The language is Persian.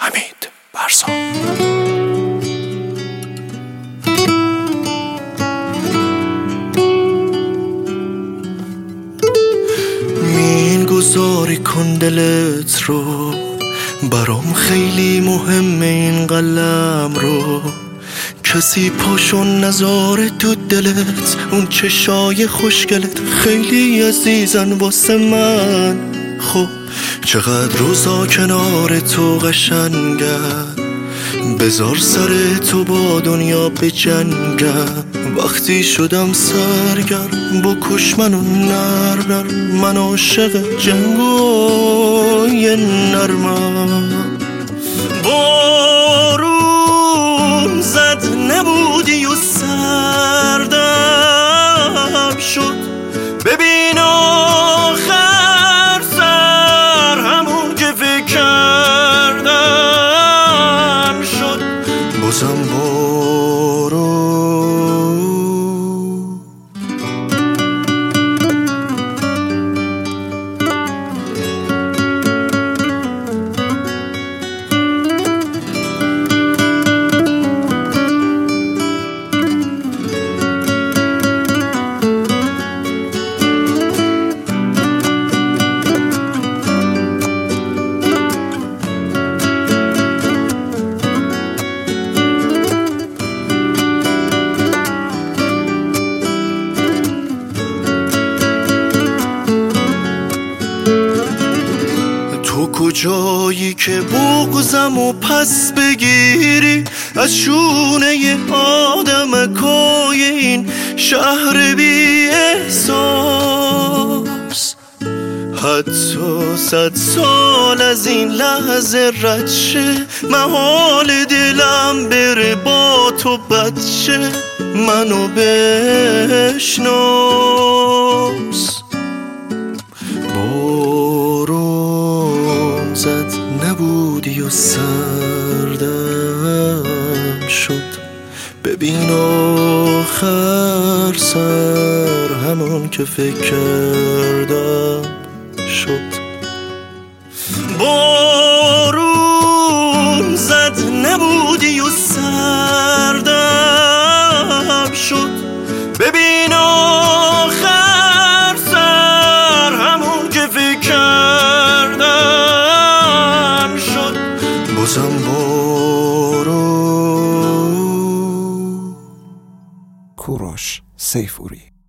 حمید برسا. گذاری کن دلت رو، برام خیلی مهمه این قلم رو. کسی پاشون نذاره تو دلت، اون چشای خوشگلت خیلی عزیزن واسه من. خب چقدر روزا کنار تو قشنگم، بذار سر تو با دنیا بجنگم. وقتی شدم سرگرم بکش منو نرم، من عاشق جنگای نرمم. بارون زد نبودی و سردم شد، ببین آخر سر همون که فکر کردم شد. بازم کجایی که بغضمو پس بگیری از شونه ی آدمکای این شهر بی احساس. حتی 100 سال از این لحظه رد شه، محال دلم بره با تو بچه. منو بشناس. زد نبودی و سردم شد، ببین آخر سر همون که فکر کردم شد. بارون زد نبودی و سردم شد، ببین آخر سر همون که فکر کردم شد. بازم کوروش سیفوری.